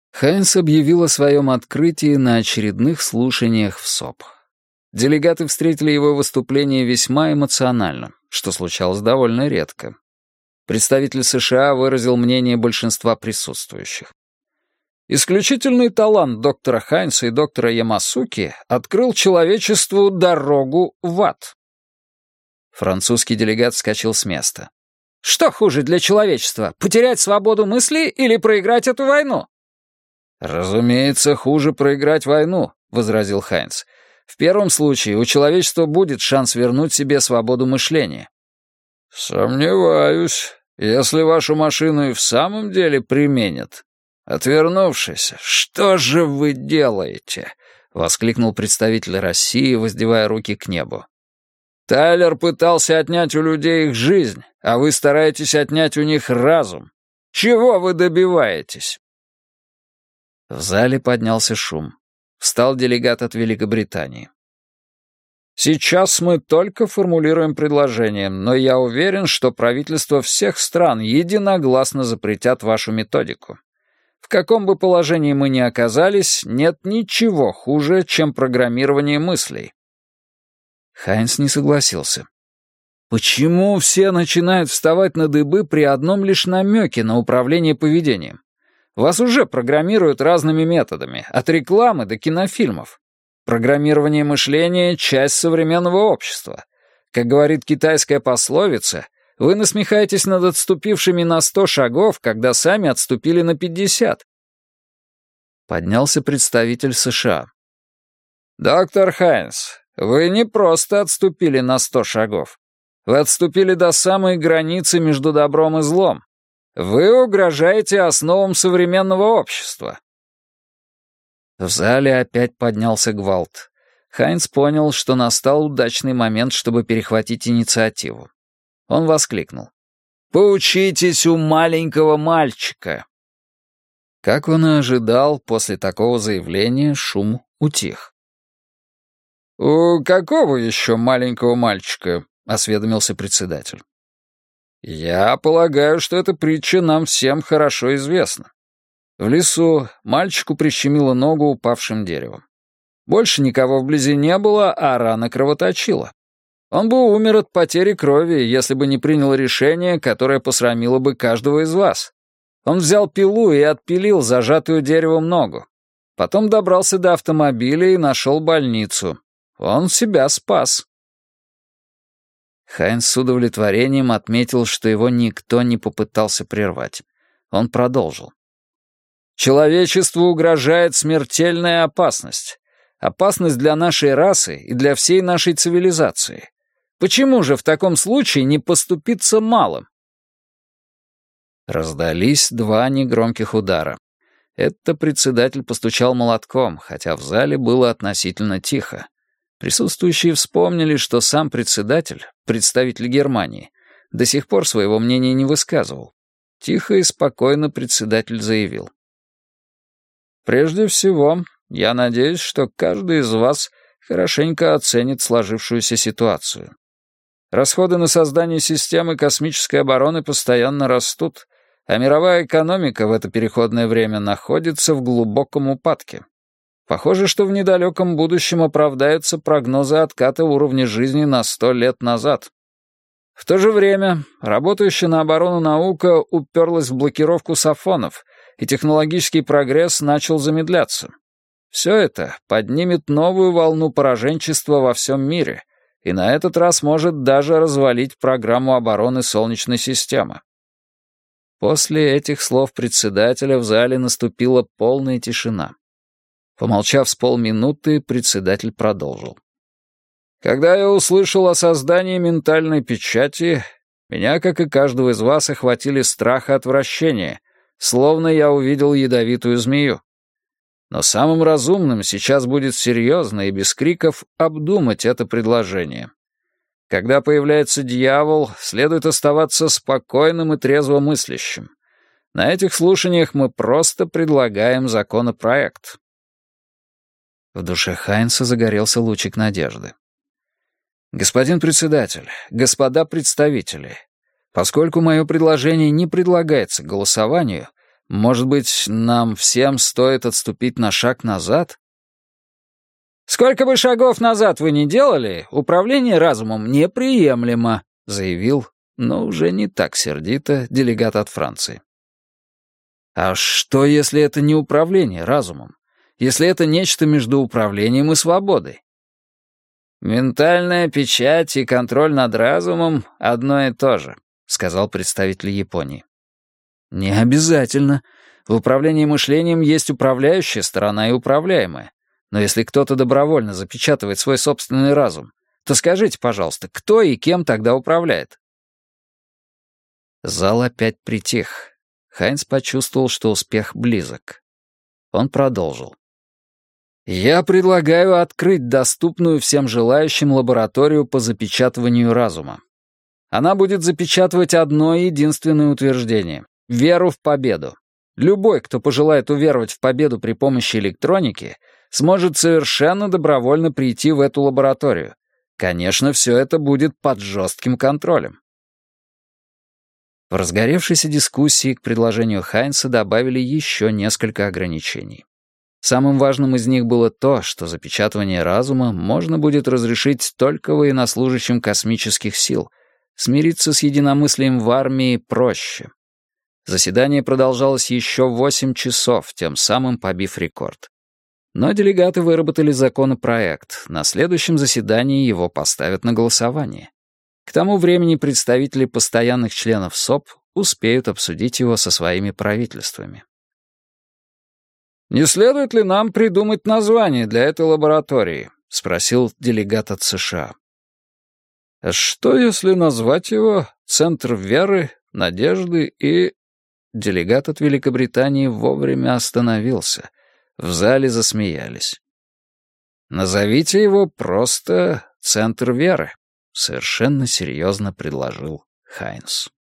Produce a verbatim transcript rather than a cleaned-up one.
Хайнс объявил о своем открытии на очередных слушаниях в СОП. Делегаты встретили его выступление весьма эмоционально, что случалось довольно редко. Представитель США выразил мнение большинства присутствующих. Исключительный талант доктора Хайнса и доктора Ямасуки открыл человечеству дорогу в ад. Французский делегат вскочил с места. «Что хуже для человечества, потерять свободу мысли или проиграть эту войну?» «Разумеется, хуже проиграть войну», — возразил Хайнс. «В первом случае у человечества будет шанс вернуть себе свободу мышления». «Сомневаюсь, если вашу машину и в самом деле применят». «Отвернувшись, что же вы делаете?» — воскликнул представитель России, воздевая руки к небу. «Тайлер пытался отнять у людей их жизнь, а вы стараетесь отнять у них разум. Чего вы добиваетесь?» В зале поднялся шум. Встал делегат от Великобритании. «Сейчас мы только формулируем предложение, но я уверен, что правительства всех стран единогласно запретят вашу методику. В каком бы положении мы ни оказались, нет ничего хуже, чем программирование мыслей». Хайнс не согласился. «Почему все начинают вставать на дыбы при одном лишь намеке на управление поведением? Вас уже программируют разными методами, от рекламы до кинофильмов. Программирование мышления — часть современного общества. Как говорит китайская пословица, вы насмехаетесь над отступившими на сто шагов, когда сами отступили на пятьдесят. Поднялся представитель США. «Доктор Хайнс, вы не просто отступили на сто шагов. Вы отступили до самой границы между добром и злом. Вы угрожаете основам современного общества». В зале опять поднялся гвалт. Хайнс понял, что настал удачный момент, чтобы перехватить инициативу. Он воскликнул. «Поучитесь у маленького мальчика!» Как он и ожидал, после такого заявления шум утих. «У какого еще маленького мальчика?» — осведомился председатель. «Я полагаю, что эта притча нам всем хорошо известна. В лесу мальчику прищемило ногу упавшим деревом. Больше никого вблизи не было, а рана кровоточила. Он бы умер от потери крови, если бы не принял решение, которое посрамило бы каждого из вас. Он взял пилу и отпилил зажатую деревом ногу. Потом добрался до автомобиля и нашел больницу. Он себя спас». Хайнс с удовлетворением отметил, что его никто не попытался прервать. Он продолжил. «Человечеству угрожает смертельная опасность. Опасность для нашей расы и для всей нашей цивилизации. Почему же в таком случае не поступиться малым?» Раздались два негромких удара. Это председатель постучал молотком, хотя в зале было относительно тихо. Присутствующие вспомнили, что сам председатель, представитель Германии, до сих пор своего мнения не высказывал. Тихо и спокойно председатель заявил. «Прежде всего, я надеюсь, что каждый из вас хорошенько оценит сложившуюся ситуацию. Расходы на создание системы космической обороны постоянно растут, а мировая экономика в это переходное время находится в глубоком упадке. Похоже, что в недалеком будущем оправдаются прогнозы отката уровня жизни на сто лет назад. В то же время работающая на оборону наука уперлась в блокировку сафонов, и технологический прогресс начал замедляться. Все это поднимет новую волну пораженчества во всем мире, и на этот раз может даже развалить программу обороны Солнечной системы». После этих слов председателя в зале наступила полная тишина. Помолчав с полминуты, председатель продолжил. «Когда я услышал о создании ментальной печати, меня, как и каждого из вас, охватили страх и отвращение, словно я увидел ядовитую змею. Но самым разумным сейчас будет серьезно и без криков обдумать это предложение. Когда появляется дьявол, следует оставаться спокойным и трезвомыслящим. На этих слушаниях мы просто предлагаем законопроект». В душе Хайнса загорелся лучик надежды. «Господин председатель, господа представители, поскольку мое предложение не предлагается к голосованию, Может быть, нам всем стоит отступить на шаг назад? «Сколько бы шагов назад вы ни делали, управление разумом неприемлемо», заявил, но уже не так сердито, делегат от Франции. «А что, если это не управление разумом? Если это нечто между управлением и свободой?» «Ментальная печать и контроль над разумом — одно и то же», — сказал представитель Японии. «Не обязательно. В управлении мышлением есть управляющая сторона и управляемая. Но если кто-то добровольно запечатывает свой собственный разум, то скажите, пожалуйста, кто и кем тогда управляет?» Зал опять притих. Хайнц почувствовал, что успех близок. Он продолжил. «Я предлагаю открыть доступную всем желающим лабораторию по запечатыванию разума. Она будет запечатывать одно единственное утверждение — веру в победу. Любой, кто пожелает уверовать в победу при помощи электроники, сможет совершенно добровольно прийти в эту лабораторию. Конечно, все это будет под жестким контролем». В разгоревшейся дискуссии к предложению Хайнца добавили еще несколько ограничений. Самым важным из них было то, что запечатывание разума можно будет разрешить только военнослужащим космических сил. Смириться с единомыслием в армии проще. Заседание продолжалось еще восемь часов, тем самым побив рекорд. Но делегаты выработали законопроект. На следующем заседании его поставят на голосование. К тому времени представители постоянных членов СОП успеют обсудить его со своими правительствами. «Не следует ли нам придумать название для этой лаборатории?» — спросил делегат от США. «Что, если назвать его «Центр веры, надежды и...» Делегат от Великобритании вовремя остановился. В зале засмеялись. «Назовите его просто «Центр веры», — совершенно серьезно предложил Хайнц.